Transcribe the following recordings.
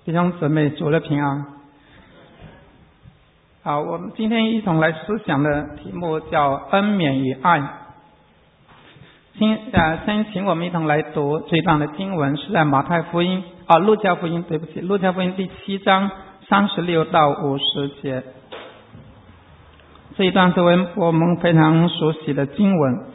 弟兄姊妹，主的平安。好，我们今天一同来思想的题目叫恩免与爱。先请我们一同来读这一段的经文，是在马太福音路加福音第7章36到50节。这一段是我们非常熟悉的经文。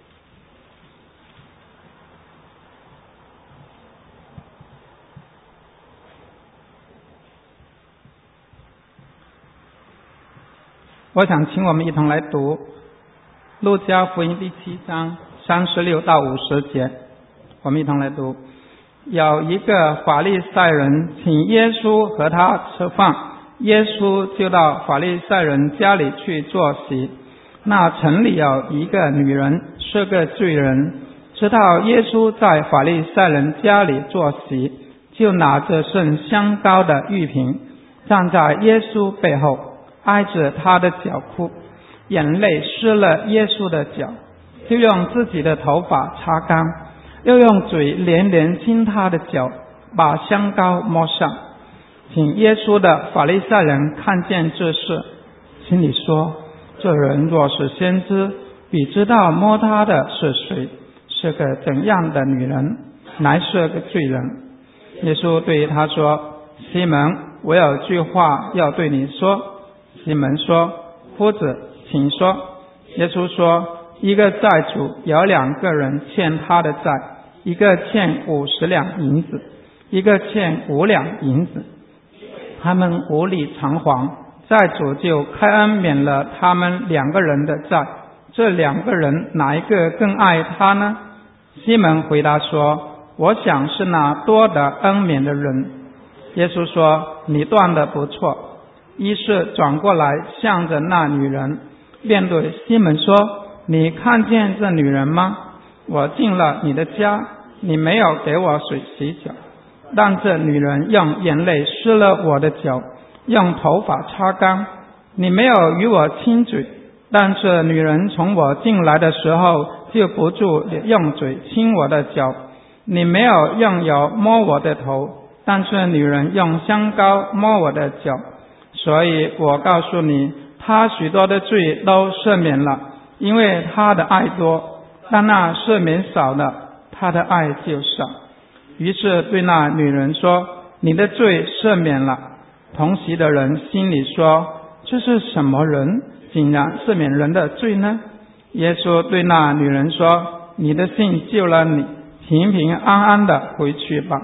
我想请我们一同来读路加福音第7章36到50节，我们一同来读。有一个法利赛人请耶稣和他吃饭，耶稣就到法利赛人家里去坐席。那城里有一个女人是个罪人，知道耶稣在法利赛人家里坐席，就拿着盛香膏的玉瓶，站在耶稣背后，挨着他的脚哭，眼泪湿了耶稣的脚，就用自己的头发擦干，又用嘴连连亲他的脚，把香膏抹上。请耶稣的法利赛人看见这事，心里说，这人若是先知，必知道摸他的是谁，是个怎样的女人，乃是个罪人。耶稣对他说，西门，我有句话要对你说。西门说，夫子，请说。耶稣说，一个债主有2个人欠他的债，一个欠50两银子，一个欠5两银子。他们无力偿还，债主就开恩免了他们2个人的债。这2个人哪一个更爱他呢？西门回答说，我想是那多得恩免的人。耶稣说，你断得不错。于是转过来向着那女人，便对西门说，你看见这女人吗？我进了你的家，你没有给我水洗脚，但这女人用眼泪湿了我的脚，用头发擦干。你没有与我亲嘴，但这女人从我进来的时候就不住用嘴亲我的脚。你没有用油摸我的头，但这女人用香膏摸我的脚。所以我告诉你，他许多的罪都赦免了，因为他的爱多；但那赦免少的，他的爱就少。于是对那女人说，你的罪赦免了。同席的人心里说，这是什么人，竟然赦免人的罪呢？耶稣对那女人说，你的信救了你，平平安安的回去吧。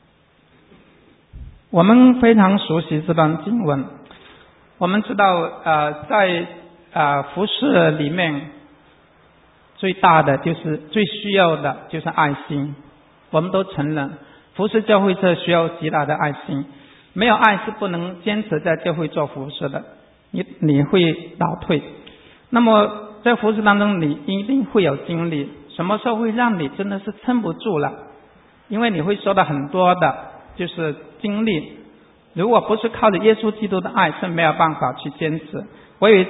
我们非常熟悉这段经文。我们知道在服事里面最大的就是最需要的就是爱心。我们都承认服事教会是需要极大的爱心，没有爱是不能坚持在教会做服事的，你会倒退。那么在服事当中你一定会有经历，什么时候会让你真的是撑不住了，因为你会受到很多的就是经历，如果不是靠着耶稣基督的爱是没有办法去坚持。我有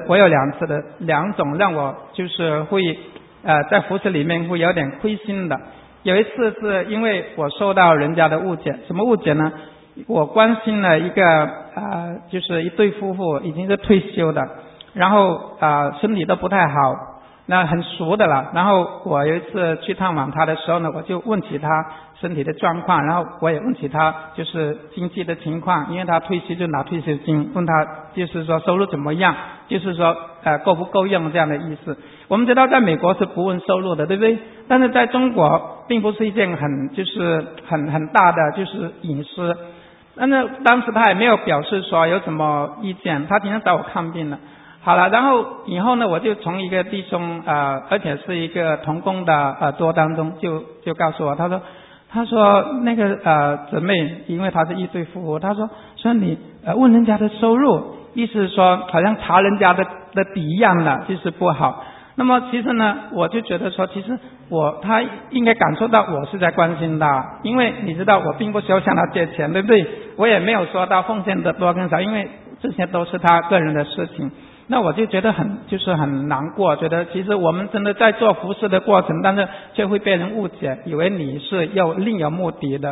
2次的2种让我就是会在服事里面会有点灰心的。有一次是因为我受到人家的误解。什么误解呢？我关心了一个就是一对夫妇，已经是退休的，然后身体都不太好，那很熟的了。然后我有一次去探望他的时候呢，我就问起他身体的状况，然后我也问起他就是经济的情况，因为他退休就拿退休金，问他就是说收入怎么样，就是说够不够用这样的意思。我们知道在美国是不问收入的，对不对？但是在中国并不是一件很大的就是隐私。但是当时他也没有表示说有什么意见，他经常找我看病了。好了，然后以后呢，我就从一个弟兄而且是一个同工的耳朵当中就告诉我，他说那个姊妹，因为他是一对夫妇，他说你问人家的收入，意思是说好像查人家的底一样的，就是不好。那么其实呢，我就觉得说，其实他应该感受到我是在关心他，因为你知道我并不需要向他借钱，对不对？我也没有说到奉献的多跟少，因为这些都是他个人的事情。那我就觉得很难过，觉得其实我们真的在做服事的过程，但是却会被人误解，以为你是另有目的的。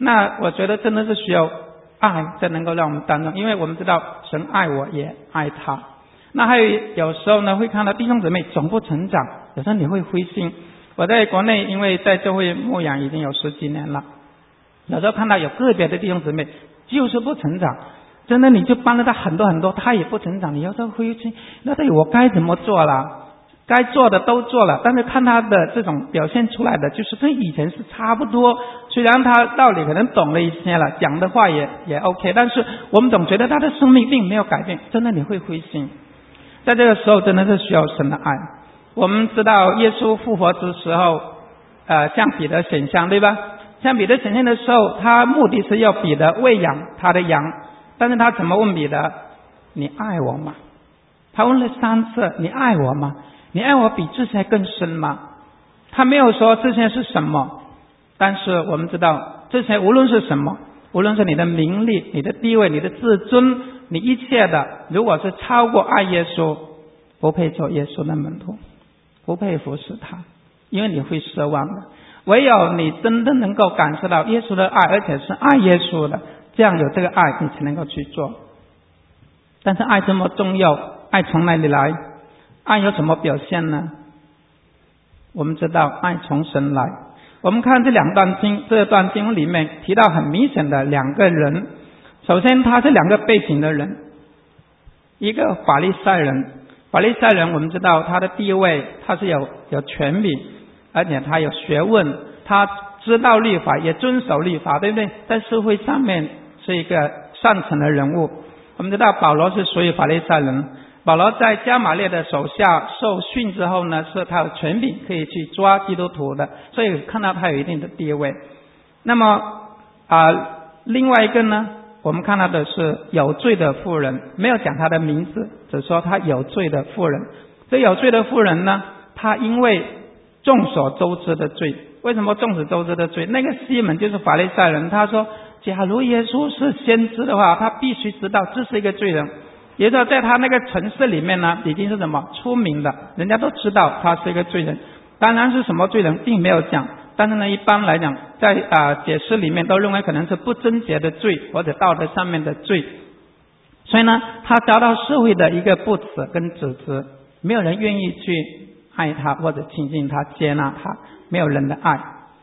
那我觉得真的是需要爱才能够让我们当中，因为我们知道神爱我也爱他。那还有时候呢，会看到弟兄姊妹总不成长，有时候你会灰心。我在国内因为在教会牧养已经有10几年了，有时候看到有个别的弟兄姊妹就是不成长，真的你就帮了他很多很多，他也不成长，你有时候灰心，那对我该怎么做了？该做的都做了，但是看他的这种表现出来的就是跟以前是差不多，虽然他道理可能懂了一些了，讲的话也 OK， 但是我们总觉得他的生命并没有改变，真的你会灰心。在这个时候真的是需要神的爱。我们知道耶稣复活之时候向彼得显现，对吧？向彼得显现的时候，他目的是要彼得喂养他的羊，但是他怎么问彼得？你爱我吗？他问了3次，你爱我吗？你爱我比这些更深吗？他没有说这些是什么，但是我们知道这些无论是什么，无论是你的名利、你的地位、你的自尊，你一切的，如果是超过爱耶稣，不配做耶稣的门徒，不配服侍他，因为你会失望的。唯有你真的能够感受到耶稣的爱，而且是爱耶稣的，这样有这个爱你才能够去做。但是爱这么重要，爱从哪里来？爱有什么表现呢？我们知道爱从神来。我们看这段经文里面提到很明显的2个人。首先他是2个背景的人，一个法利赛人。法利赛人我们知道他的地位，他是有权柄，而且他有学问，他知道律法，也遵守律法，对不对？在社会上面是一个上层的人物。我们知道保罗是属于法利赛人，保罗在加马列的手下受训之后呢，是他有权柄可以去抓基督徒的，所以看到他有一定的地位。那么另外一个呢，我们看到的是有罪的妇人，没有讲他的名字，只说他有罪的妇人。这有罪的妇人呢，他因为众所周知的罪。为什么众所周知的罪？那个西门就是法利赛人，他说假如耶稣是先知的话，他必须知道这是一个罪人。也就是在他那个城市里面呢，已经是什么出名的，人家都知道他是一个罪人。当然是什么罪人并没有讲，但是呢一般来讲在解释里面都认为可能是不贞洁的罪，或者道德上面的罪。所以呢他遭到社会的一个不耻跟指责，没有人愿意去爱他或者亲近他接纳他，没有人的爱。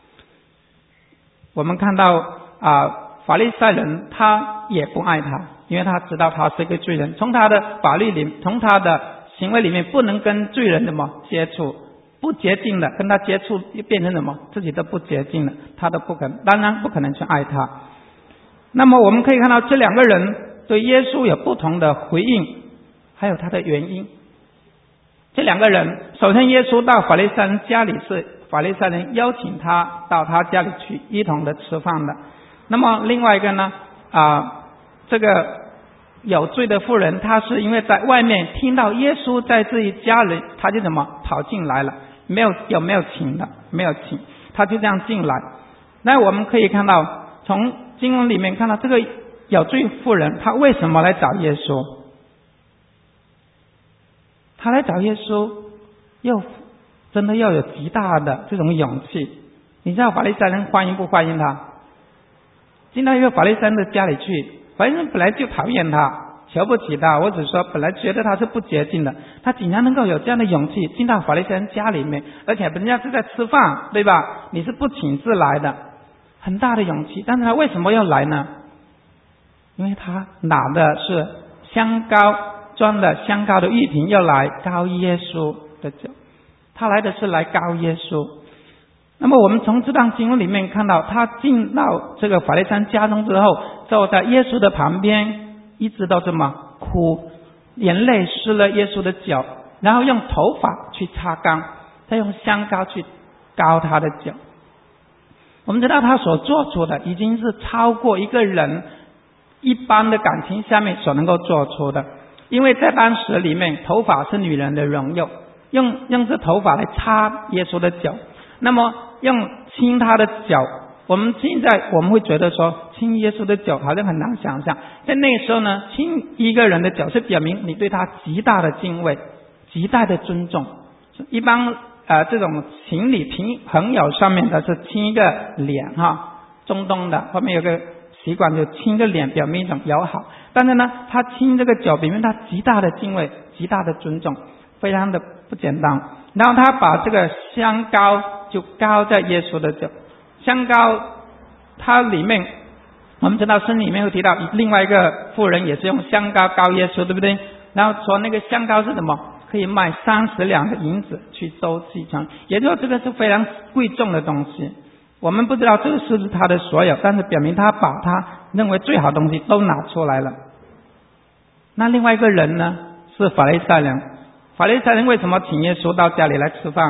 我们看到法利赛人他也不爱他，因为他知道他是一个罪人，从他的法律里，从他的行为里面不能跟罪人接触，不洁净的跟他接触变成什么？自己都不洁净了，他都当然不可能去爱他。那么我们可以看到这2个人对耶稣有不同的回应，还有他的原因。这2个人，首先耶稣到法利赛人家里，是法利赛人邀请他到他家里去一同的吃饭的。那么另外一个呢这个有罪的妇人，她是因为在外面听到耶稣在自己家里，她就跑进来了，没有请的，没有请，她就这样进来。那我们可以看到从经文里面看到这个有罪妇人她为什么来找耶稣？她来找耶稣真的要有极大的这种勇气。你知道法利赛人欢迎不欢迎他？进到一个法利赛人的家里去，法利赛人本来就讨厌他，瞧不起他，或者说本来觉得他是不洁净的，他竟然能够有这样的勇气进到法利赛人家里面，而且人家是在吃饭，对吧？你是不请自来的，很大的勇气。但是他为什么要来呢？因为他拿的是香膏，装的香膏的玉瓶，要来膏耶稣的脚。他来的是来膏耶稣。那么我们从这段经文里面看到，他进到这个法利赛人家中之后，坐在耶稣的旁边，一直都这么哭，眼泪湿了耶稣的脚，然后用头发去擦干，再用香膏去膏他的脚。我们知道他所做出的已经是超过一个人一般的感情下面所能够做出的。因为在当时里面，头发是女人的荣耀，用这头发来擦耶稣的脚，那么用亲他的脚。我们现在我们会觉得说亲耶稣的脚好像很难想象，在那个时候呢，亲一个人的脚是表明你对他极大的敬畏，极大的尊重。一般这种情侣朋友上面的是亲一个脸中东的，后面有个习惯就亲个脸，表明一种友好。但是呢，他亲这个脚，表明他极大的敬畏，极大的尊重，非常的不简单。然后他把这个香膏就膏在耶稣的脚，香膏它里面我们知道圣经里面会提到另外一个妇人也是用香膏膏耶稣，对不对？然后说那个香膏是什么？可以卖30两的银子去周济穷，也就是说这个是非常贵重的东西。我们不知道这个是不是他的所有，但是表明他把他认为最好的东西都拿出来了。那另外一个人呢，是法利赛人。法利赛人为什么请耶稣到家里来吃饭？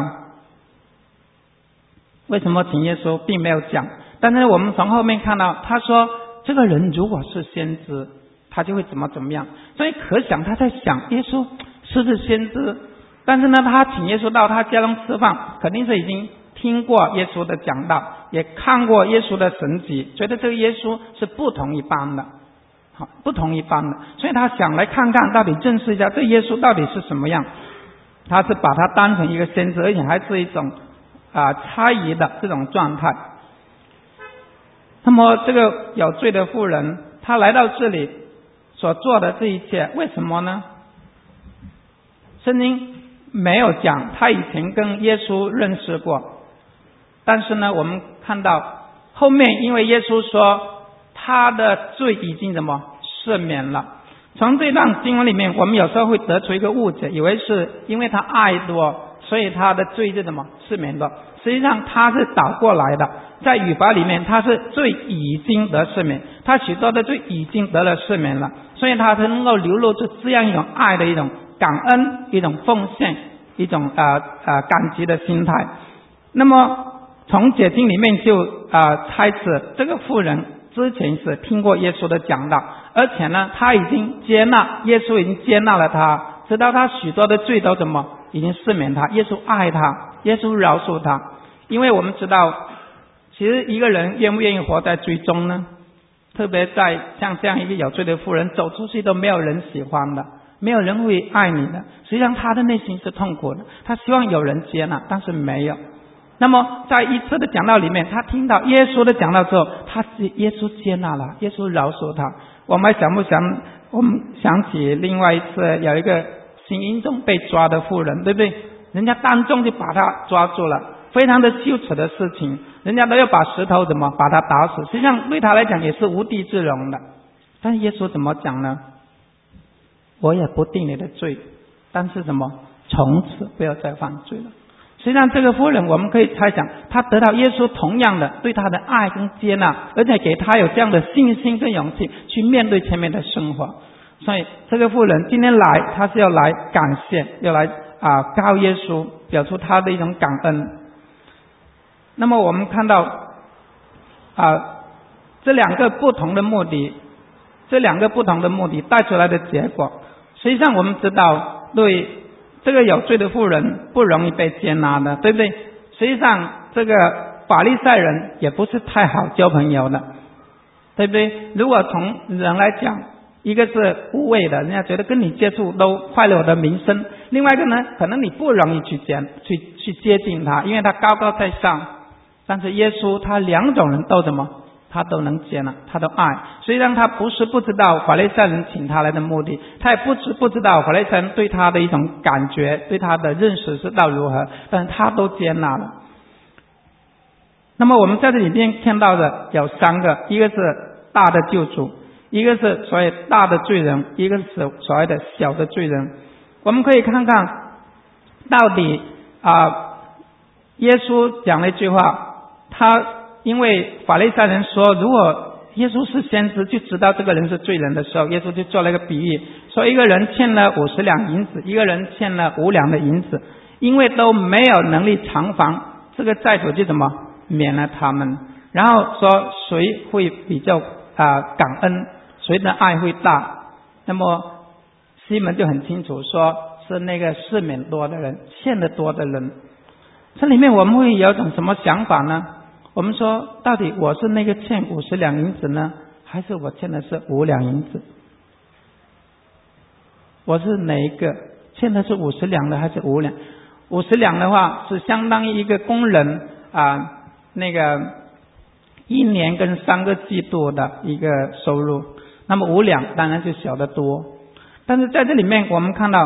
为什么请耶稣并没有讲，但是我们从后面看到他说这个人如果是先知，他就会怎么样。所以可想他在想耶稣是不是先知。但是呢，他请耶稣到他家中吃饭，肯定是已经听过耶稣的讲道，也看过耶稣的神迹，觉得这个耶稣是不同一般的，不同一般的，所以他想来看看，到底认识一下这耶稣到底是什么样。他是把他当成一个先知，而且还是一种猜疑的这种状态。那么这个有罪的妇人，她来到这里所做的这一切，为什么呢？圣经没有讲他以前跟耶稣认识过，但是呢，我们看到后面，因为耶稣说他的罪已经怎么赦免了。从这段经文里面，我们有时候会得出一个误解，以为是因为他爱多，所以他的罪就怎么赦免多。实际上他是倒过来的，在语法里面他是罪已经得赦免，他许多的罪已经得了赦免了，所以他才能够流露出这样一种爱的一种感恩，一种奉献，一种感激的心态。那么从解经里面就猜测这个妇人之前是听过耶稣的讲道，而且呢他已经接纳，耶稣已经接纳了他，知道他许多的罪都怎么已经赦免他，耶稣爱他，耶稣饶恕他。因为我们知道其实一个人愿不愿意活在罪中呢？特别在像这样一个有罪的妇人，走出去都没有人喜欢的，没有人会爱你的。实际上他的内心是痛苦的，他希望有人接纳，但是没有。那么在一次的讲道里面，他听到耶稣的讲道之后，耶稣接纳了，耶稣饶恕他。我们想起另外一次有一个行淫中被抓的妇人，对不对？人家当众就把他抓住了，非常的羞耻的事情，人家都要把石头把他打死，实际上对他来讲也是无地自容的。但是耶稣怎么讲呢？我也不定你的罪，但是从此不要再犯罪了。实际上这个妇人，我们可以猜想，她得到耶稣同样的对她的爱跟接纳，而且给她有这样的信心跟勇气去面对前面的生活。所以这个妇人今天来，她是要来感谢，要来告耶稣，表出她的一种感恩。那么我们看到这两个不同的目的带出来的结果，实际上我们知道对这个有罪的妇人不容易被接纳的，对不对？实际上这个法利赛人也不是太好交朋友的，对不对？如果从人来讲，一个是无谓的，人家觉得跟你接触都坏了我的名声；另外一个呢，可能你不容易去接近他，因为他高高在上。但是耶稣他两种人都他都能接纳，他都爱。虽然他不是不知道法利赛人请他来的目的，他也不知道法利赛人对他的一种感觉，对他的认识是到如何，但是他都接纳了。那么我们在这里面看到的有三个，一个是大的救主，一个是所谓大的罪人，一个是所谓的小的罪人。我们可以看看到底耶稣讲了一句话，他因为法利赛人说如果耶稣是先知就知道这个人是罪人的时候，耶稣就做了一个比喻，说一个人欠了50两银子，一个人欠了5两的银子，因为都没有能力偿还，这个债主就免了他们。然后说谁会比较感恩，谁的爱会大。那么西门就很清楚说是那个赦免多的人，欠得多的人。这里面我们会有种什么想法呢？我们说到底我是那个欠50两银子呢，还是我欠的是5两银子？我是哪一个？欠的是50两的还是5两？50两的话是相当于一个工人那个 1年跟3个季度的一个收入，那么5两当然就小得多。但是在这里面我们看到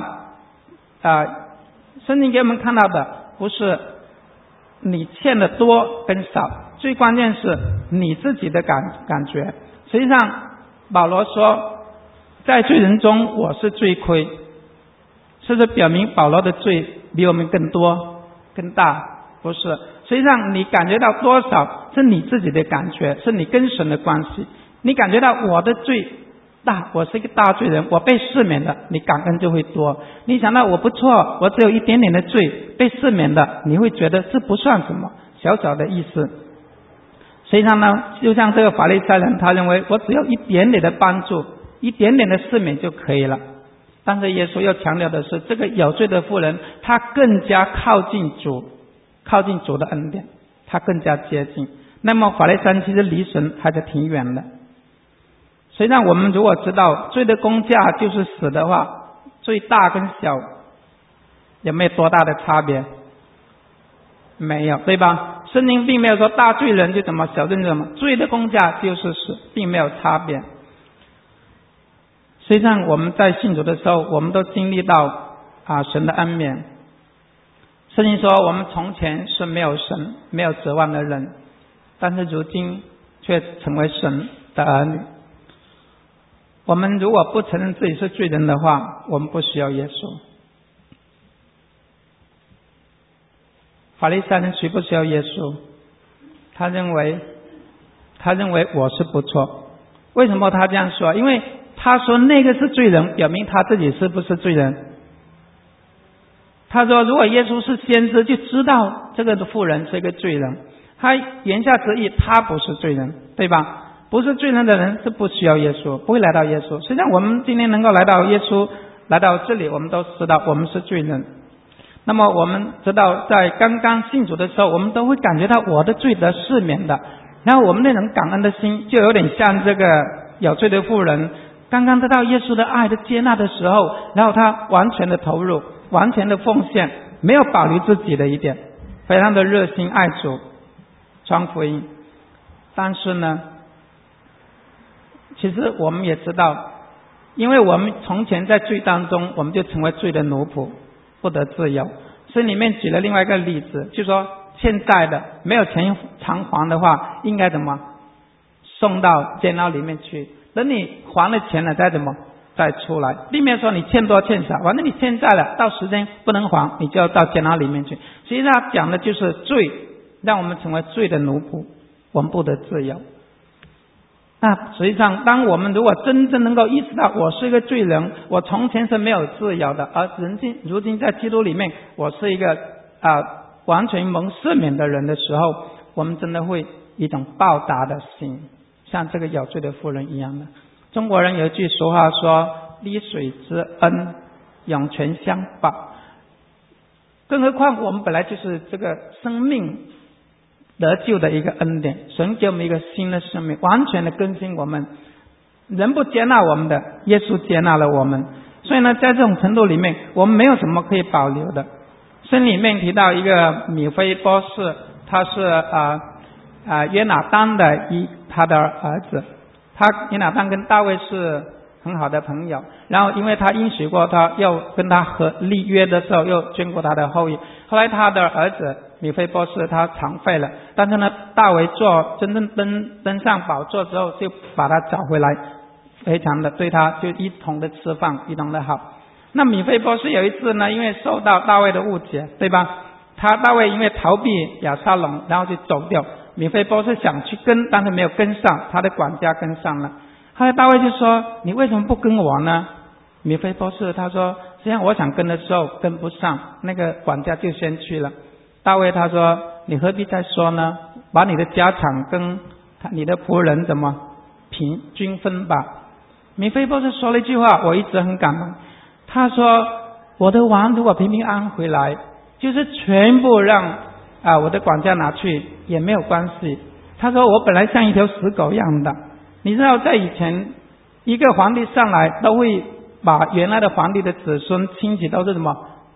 圣经给我们看到的不是你欠的多跟少，最关键是你自己的感觉。实际上保罗说在罪人中我是罪亏，是不是表明保罗的罪比我们更多更大？不是，实际上你感觉到多少是你自己的感觉，是你跟神的关系。你感觉到我的罪大，我是一个大罪人，我被赦免的，你感恩就会多。你想到我不错，我只有一点点的罪被赦免的，你会觉得这不算什么，小小的意思。实际上呢，就像这个法利赛人，他认为我只有一点点的帮助，一点点的赦免就可以了。但是耶稣要强调的是，这个有罪的妇人他更加靠近主的恩典，他更加接近。那么法利赛人其实离神还是挺远的。实际上我们如果知道罪的工价就是死的话，罪大跟小有没有多大的差别？没有，对吧？圣经并没有说大罪人就怎么，小罪人怎么，罪的工价就是死，并没有差别。实际上我们在信主的时候，我们都经历到神的恩典。圣经说我们从前是没有神没有指望的人，但是如今却成为神的儿女。我们如果不承认自己是罪人的话，我们不需要耶稣。法利赛人需不需要耶稣？他认为我是不错。为什么他这样说？因为他说那个是罪人，表明他自己是不是罪人。他说如果耶稣是先知，就知道这个妇人是一个罪人。他言下之意他不是罪人，对吧？不是罪人的人是不需要耶稣，不会来到耶稣。实际上我们今天能够来到耶稣，来到这里，我们都知道我们是罪人。那么我们知道在刚刚信主的时候，我们都会感觉到我的罪得赦免的，然后我们那种感恩的心就有点像这个有罪的妇人刚刚得到耶稣的爱的接纳的时候，然后他完全的投入，完全的奉献，没有保留自己的一点，非常的热心爱主传福音。但是呢，其实我们也知道，因为我们从前在罪当中，我们就成为罪的奴仆，不得自由。所以里面举了另外一个例子，就说欠债的没有钱偿还的话，应该怎么送到监牢里面去，等你还了钱了再出来，并没有说你欠多欠少，反正你欠债了，到时间不能还，你就要到监牢里面去。实际上讲的就是罪，让我们成为罪的奴仆，我们不得自由。那实际上当我们如果真正能够意识到我是一个罪人，我从前是没有自由的，而如今在基督里面我是一个完全蒙赦免的人的时候，我们真的会一种报答的心，像这个有罪的妇人一样的。中国人有一句俗话说，滴水之恩涌泉相报。更何况我们本来就是这个生命得救的一个恩典，神给我们一个新的生命，完全的更新我们。人不接纳我们的，耶稣接纳了我们。所以呢，在这种程度里面，我们没有什么可以保留的。圣经里面提到一个米非波士，他是约拿单的他的儿子。约拿单跟大卫是很好的朋友，然后因为他应许过他要跟他立约的时候又眷顾他的后裔。后来他的儿子米非波士他残废了，但是呢大卫真正登上宝座之后就把他找回来，非常的对他就一同的吃饭，一同的好。那米非波士有一次呢，因为受到大卫的误解，对吧？大卫因为逃避亚撒龙，然后就走掉。米非波士想去跟，但是没有跟上，他的管家跟上了。后来大卫就说，你为什么不跟我呢？米非波士他说，实际上我想跟的时候跟不上，那个管家就先去了。大卫他说，你何必再说呢？把你的家产跟你的仆人怎么均分吧。米非波士说了一句话，我一直很感动。他说，我的王如果平平安安回来，就是全部让我的管家拿去也没有关系。他说我本来像一条死狗一样的，你知道在以前一个皇帝上来都会把原来的皇帝的子孙亲戚都是什么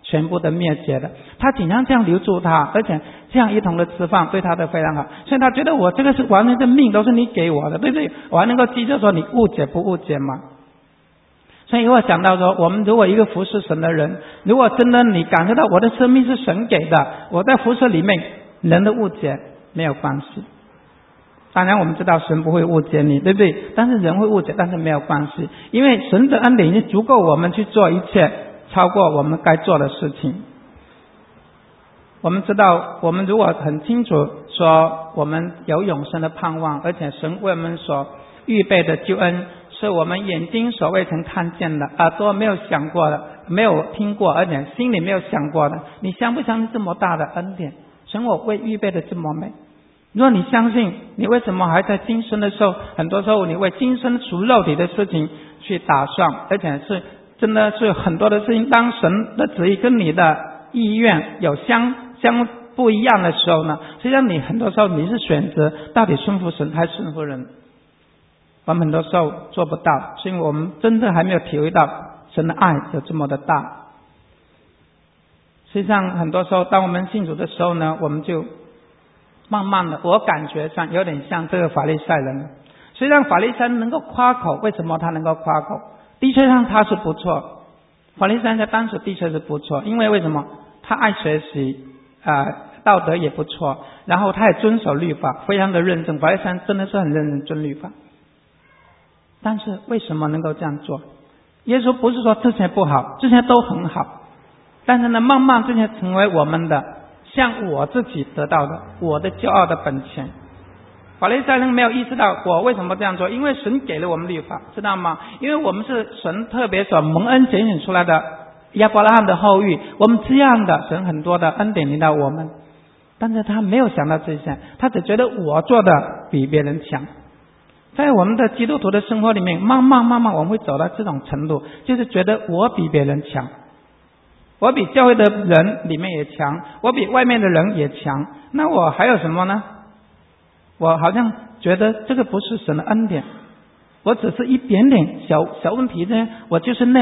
全部的灭绝的。他尽量这样留住他，而且这样一同的吃饭，对他的非常好，所以他觉得我这个是完全的命都是你给我的，对不对？我还能够记着说你误解不误解吗？所以我想到说，我们如果一个服侍神的人，如果真的你感受到我的生命是神给的，我在服侍里面人的误解没有关系。当然我们知道神不会误解你，对不对？但是人会误解，但是没有关系，因为神的恩典已经足够我们去做一切超过我们该做的事情。我们知道，我们如果很清楚说我们有永生的盼望，而且神为我们所预备的救恩是我们眼睛所未曾看见的，耳朵没有想过的，没有听过，而且心里没有想过的。你相不相信这么大的恩典？神我为预备的这么美。如果你相信，你为什么还在今生的时候，很多时候你为今生属肉体的事情去打算，而且是真的是很多的事情，当神的旨意跟你的意愿有相不一样的时候呢，实际上你很多时候你是选择到底顺服神还是顺服人。我们很多时候做不到，是因为我们真正还没有体会到神的爱有这么的大。实际上很多时候当我们信主的时候呢，我们就慢慢的，我感觉上有点像这个法利赛人。虽然法利赛人能够夸口，为什么他能够夸口？的确上他是不错，法利赛人在当时的确是不错，因为为什么？他爱学习道德也不错，然后他也遵守律法，非常的认真。法利赛人真的是很认真遵律法。但是为什么能够这样做？耶稣不是说这些不好，这些都很好，但是呢，慢慢这些成为我们的，像我自己得到的，我的骄傲的本钱。法利赛人没有意识到我为什么这样做，因为神给了我们律法，知道吗？因为我们是神特别所蒙恩拣选出来的亚伯拉罕的后裔，我们这样的神很多的恩典领到我们，但是他没有想到这些，他只觉得我做的比别人强。在我们的基督徒的生活里面，慢慢我们会走到这种程度，就是觉得我比别人强，我比教会的人里面也强，我比外面的人也强，那我还有什么呢？我好像觉得这个不是神的恩典，我只是一点点小问题呢，我就是那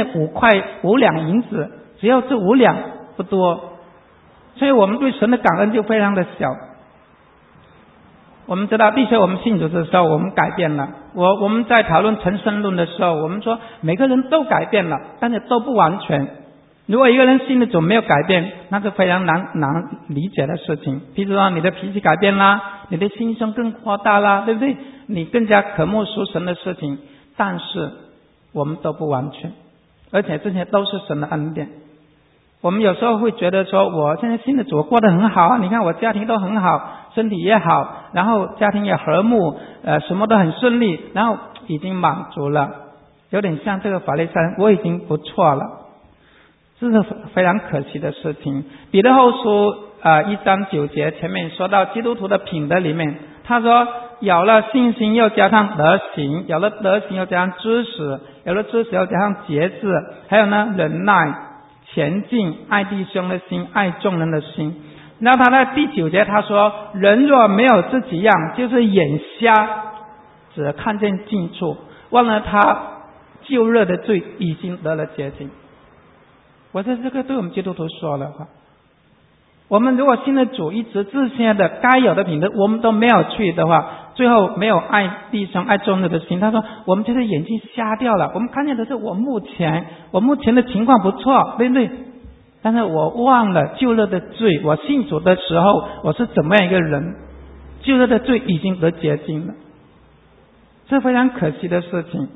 5两银子，只要这5两不多，所以我们对神的感恩就非常的小。我们知道的确我们信主的时候我们改变了，我们在讨论成圣论的时候，我们说每个人都改变了，但是都不完全。如果一个人信的主没有改变，那是非常难理解的事情。比如说你的脾气改变啦，你的心胸更扩大啦，对不对？你更加渴慕属神的事情，但是我们都不完全，而且这些都是神的恩典。我们有时候会觉得说，我现在信的主过得很好，你看我家庭都很好，身体也好，然后家庭也和睦，什么都很顺利，然后已经满足了，有点像这个法利赛人，我已经不错了。这是非常可惜的事情。彼得后书1章9节前面说到基督徒的品德里面，他说有了信心又加上德行，有了德行又加上知识，有了知识又加上节制，还有呢忍耐、前进、爱弟兄的心、爱众人的心。然后他在第9节他说，人若没有这几样，就是眼瞎，只看见近处，忘了他旧日的罪已经得了洁净。我在这个对我们基督徒说了话，我们如果信的主一直这些的该有的品德我们都没有去的话，最后没有爱弟兄爱众人的心，他说我们就是眼睛瞎掉了，我们看见的是我目前的情况不错，对不对？但是我忘了旧日的罪，我信主的时候我是怎么样一个人，旧日的罪已经得洁净了，这非常可惜的事情。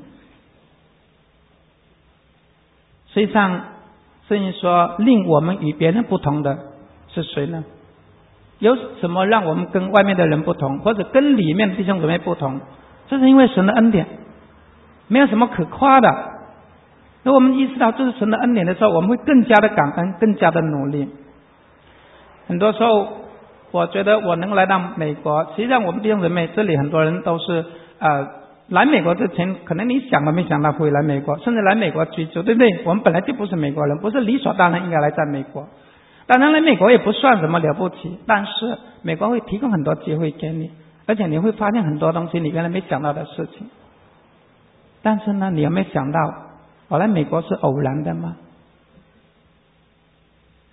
实际上圣经说令我们与别人不同的是谁呢？有什么让我们跟外面的人不同，或者跟里面的弟兄姊妹不同？这是因为神的恩典，没有什么可夸的。如果我们意识到这是神的恩典的时候，我们会更加的感恩，更加的努力。很多时候我觉得我能来到美国，实际上我们弟兄姊妹这里很多人都是来美国之前可能你想都没想到会来美国，甚至来美国居住，对不对？我们本来就不是美国人，不是理所当然应该来在美国。当然来美国也不算什么了不起，但是美国会提供很多机会给你，而且你会发现很多东西你原来没想到的事情。但是呢，你有没有想到我来美国是偶然的吗？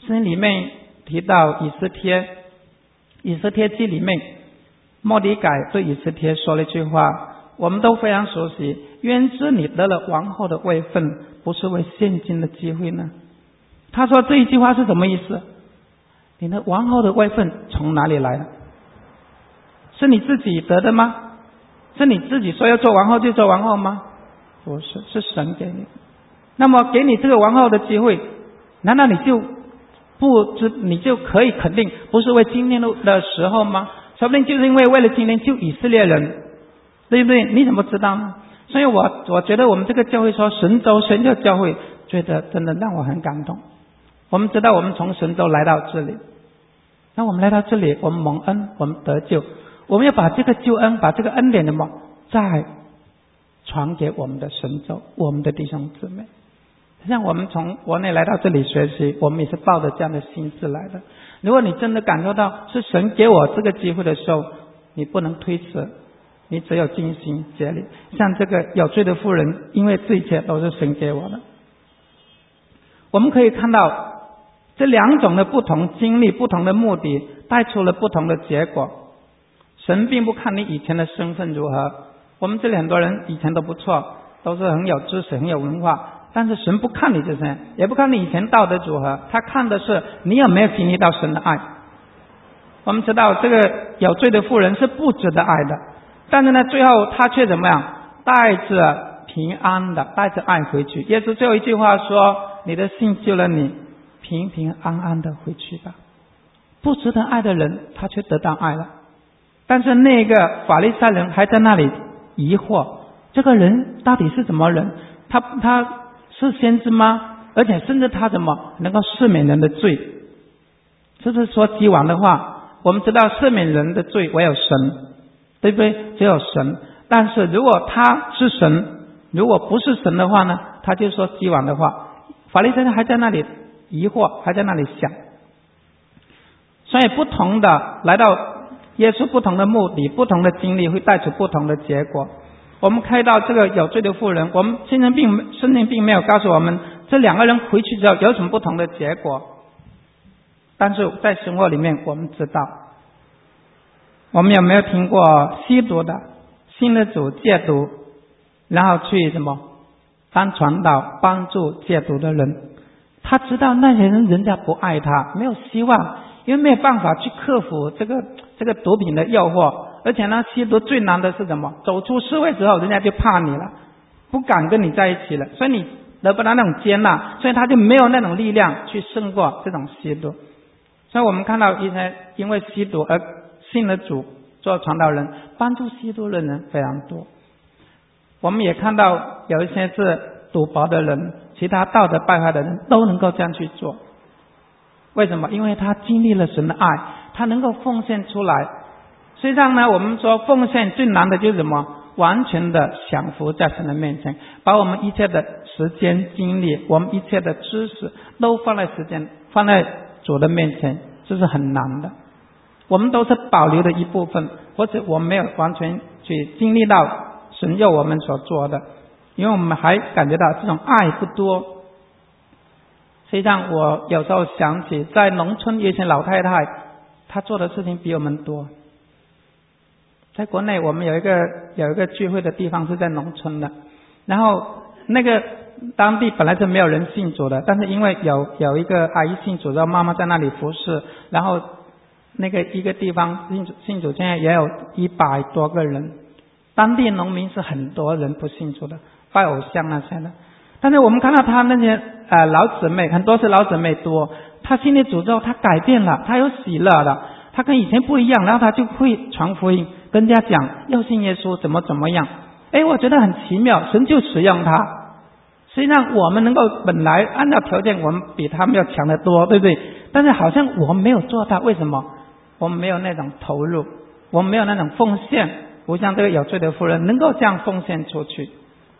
圣经里面提到以斯帖记里面，末底改对以斯帖说了一句话，我们都非常熟悉，愿知你得了王后的位分，不是为现今的机会呢。他说这一句话是什么意思？你的王后的位分从哪里来的？是你自己得的吗？是你自己说要做王后就做王后吗？不是，是神给你。那么给你这个王后的机会，难道你就可以肯定不是为今天的时候吗？说不定就是因为了今天救以色列人，对不对？你怎么知道呢？所以我觉得我们这个教会说神州宣教教会，觉得真的让我很感动。我们知道我们从神州来到这里，那我们来到这里，我们蒙恩，我们得救，我们要把这个救恩，把这个恩典的再传给我们的神州，我们的弟兄姊妹。像我们从国内来到这里学习，我们也是抱着这样的心志来的。如果你真的感受到是神给我这个机会的时候，你不能推辞，你只有尽心竭力。像这个有罪的妇人，因为这一切都是神给我的。我们可以看到这两种的不同经历，不同的目的，带出了不同的结果。神并不看你以前的身份如何，我们这里很多人以前都不错，都是很有知识很有文化，但是神不看你这些，也不看你以前道德如何，他看的是你有没有经历到神的爱。我们知道这个有罪的妇人是不值得爱的，但是呢最后他却怎么样，带着平安的带着爱回去。耶稣最后一句话说，你的信救了你，平平安安的回去吧。不值得爱的人他却得到爱了，但是那个法利赛人还在那里疑惑，这个人到底是什么人？他是先知吗？而且甚至他怎么能够赦免人的罪？这是说基王的话。我们知道赦免人的罪唯有神，对不对？只有神。但是如果他是神，如果不是神的话呢，他就说基王的话。法利赛人还在那里疑惑，还在那里想。所以不同的来到耶稣，不同的目的，不同的经历会带出不同的结果。我们看到这个有罪的妇人，我们圣经并没有告诉我们这两个人回去之后有什么不同的结果，但是在生活里面我们知道。我们有没有听过吸毒的信了主戒毒，然后去当传道帮助戒毒的人？他知道那些人家不爱他，没有希望，因为没有办法去克服这个毒品的诱惑。而且呢，吸毒最难的是什么？走出社会之后，人家就怕你了，不敢跟你在一起了，所以你得不到那种接纳，所以他就没有那种力量去胜过这种吸毒。所以我们看到一些因为吸毒而信了主做传道人，帮助吸毒的人非常多。我们也看到有一些是赌博的人，其他道德败坏的人都能够这样去做。为什么？因为他经历了神的爱，他能够奉献出来。实际上呢，我们说奉献最难的就是什么？完全的降服在神的面前，把我们一切的时间精力，我们一切的知识都放在主的面前，这是很难的。我们都是保留的一部分，或者我们没有完全去经历到神要我们所做的，因为我们还感觉到这种爱不多。实际上我有时候想起在农村有些老太太，她做的事情比我们多。在国内我们有一个聚会的地方是在农村的，然后那个当地本来是没有人信主的，但是因为有一个阿姨信主，然后妈妈在那里服侍，然后那个一个地方信主现在也有100多个人。当地农民是很多人不信主的，拜偶像那些的，但是我们看到他那些老姊妹，很多是老姊妹多，他信了主之后他改变了，他有喜乐了，他跟以前不一样，然后他就会传福音，跟人家讲要信耶稣怎么样。我觉得很奇妙，神就使用他。实际上我们能够本来按照条件我们比他们要强得多，对不对？但是好像我们没有做到，为什么？我们没有那种投入，我们没有那种奉献，不像这个有罪的妇人能够这样奉献出去。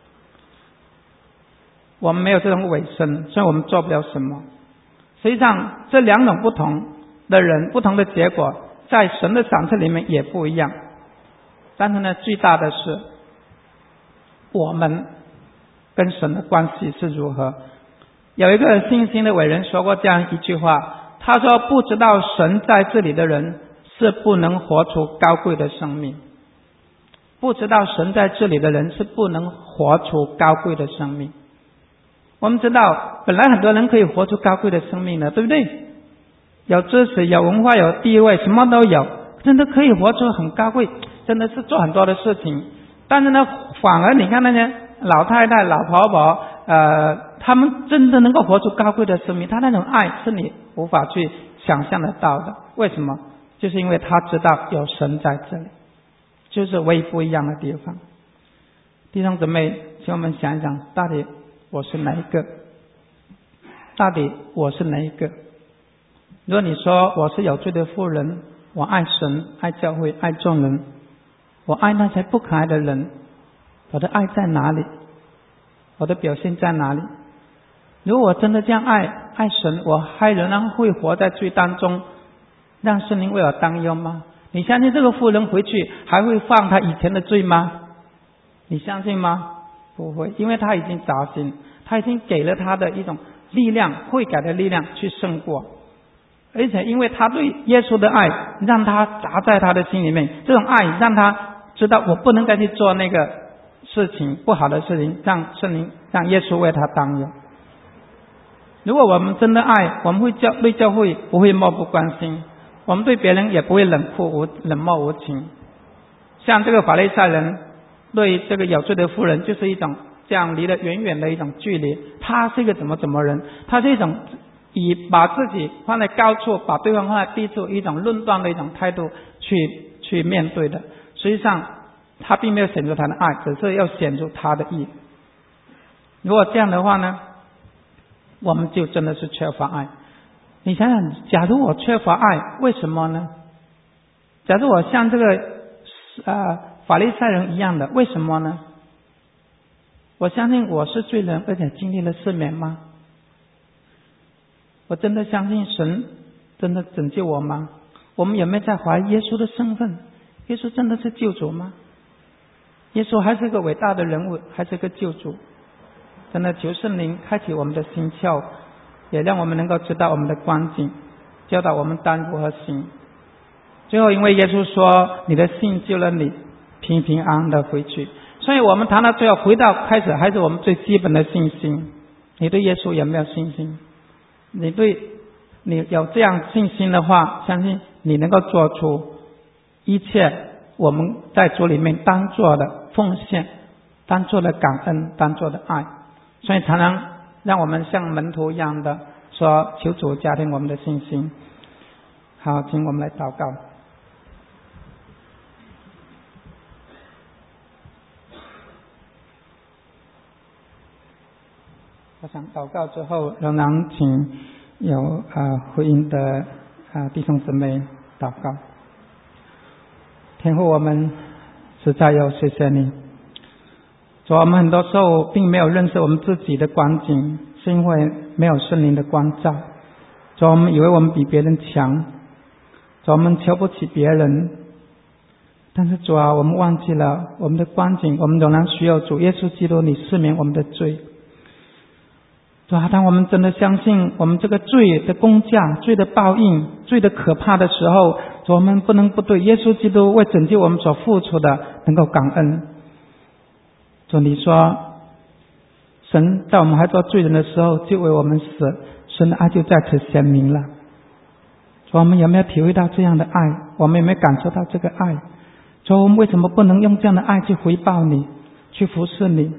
我们没有这种委身，所以我们做不了什么。实际上这两种不同的人，不同的结果在神的赏赐里面也不一样。但是呢，最大的是我们跟神的关系是如何。 有一个信心的伟人说过这样一句话，他说不知道神在这里的人是不能活出高贵的生命。不知道神在这里的人是不能活出高贵的生命。我们知道本来很多人可以活出高贵的生命的，对不对？有知识，有文化，有地位，什么都有，真的可以活出很高贵，真的是做很多的事情。但是呢，反而你看那些老太太、老婆婆，他们真的能够活出高贵的生命，他那种爱是你无法去想象得到的。为什么？就是因为他知道有神在这里，就是唯一不一样的地方。弟兄姊妹，请我们想一想，到底我是哪一个？到底我是哪一个？如果你说我是有罪的妇人，我爱神，爱教会，爱众人，我爱那些不可爱的人，我的爱在哪里？我的表现在哪里？如果我真的这样爱神，我还仍然会活在罪当中，让圣灵为我担忧吗？你相信这个妇人回去还会犯他以前的罪吗？你相信吗？不会，因为他已经扎心，他已经给了他的一种力量，悔改的力量去胜过。而且因为他对耶稣的爱，让他扎在他的心里面，这种爱让他知道我不能再去做那个事情，不好的事情，让圣灵，让耶稣为他担忧。如果我们真的爱，我们会对教会不会漠不关心，我们对别人也不会冷漠无情。像这个法利赛人对这个有罪的妇人，就是一种这样离得远远的一种距离。他是一个怎么人？他是一种以把自己放在高处，把对方放在低处，一种论断的一种态度去面对的。实际上他并没有显出他的爱，只是要显出他的义。如果这样的话呢，我们就真的是缺乏爱。你想想，假如我缺乏爱，为什么呢？假如我像这个法利赛人一样的，为什么呢？我相信我是罪人，而且经历了赦免吗？我真的相信神真的拯救我吗？我们有没有在怀疑耶稣的身份？耶稣真的是救主吗？耶稣还是个伟大的人物，还是个救主？真的求圣灵开启我们的心窍，也让我们能够知道我们的光景，教导我们当如何行。最后因为耶稣说你的信救了你，平平安安的回去，所以我们谈到最后回到开始，还是我们最基本的信心。你对耶稣有没有信心？你有这样信心的话，相信你能够做出一切我们在主里面当做的奉献，当做的感恩，当做的爱。所以常常让我们像门徒一样的说，求主加添我们的信心。好，请我们来祷告。我想祷告之后，仍然请有回应的弟兄姊妹祷告。天父，我们实在要谢谢你。主，我们很多时候并没有认识我们自己的光景，是因为没有圣灵的光照。主，我们以为我们比别人强，主，我们瞧不起别人，但是主啊，我们忘记了我们的光景，我们仍然需要主耶稣基督你赦免我们的罪。主啊，当我们真的相信我们这个罪的工价、罪的报应、罪的可怕的时候，主，我们不能不对耶稣基督为拯救我们所付出的能够感恩。主，你说神在我们还做罪人的时候就为我们死，神的爱就在此显明了。主，我们有没有体会到这样的爱？我们有没有感受到这个爱？主，我们为什么不能用这样的爱去回报你，去服侍你？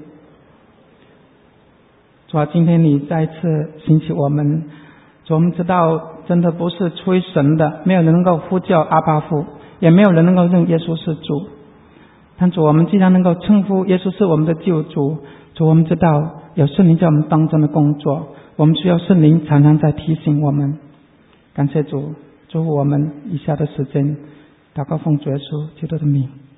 主啊，今天你再一次兴起我们。主，我们知道真的不是出于神的，没有人能够呼叫阿爸父，也没有人能够认耶稣是主。但主，我们既然能够称呼耶稣是我们的救主，主，我们知道有圣灵在我们当中的工作，我们需要圣灵常常在提醒我们。感谢主，祝福我们以下的时间祷告奉主耶稣基督的名。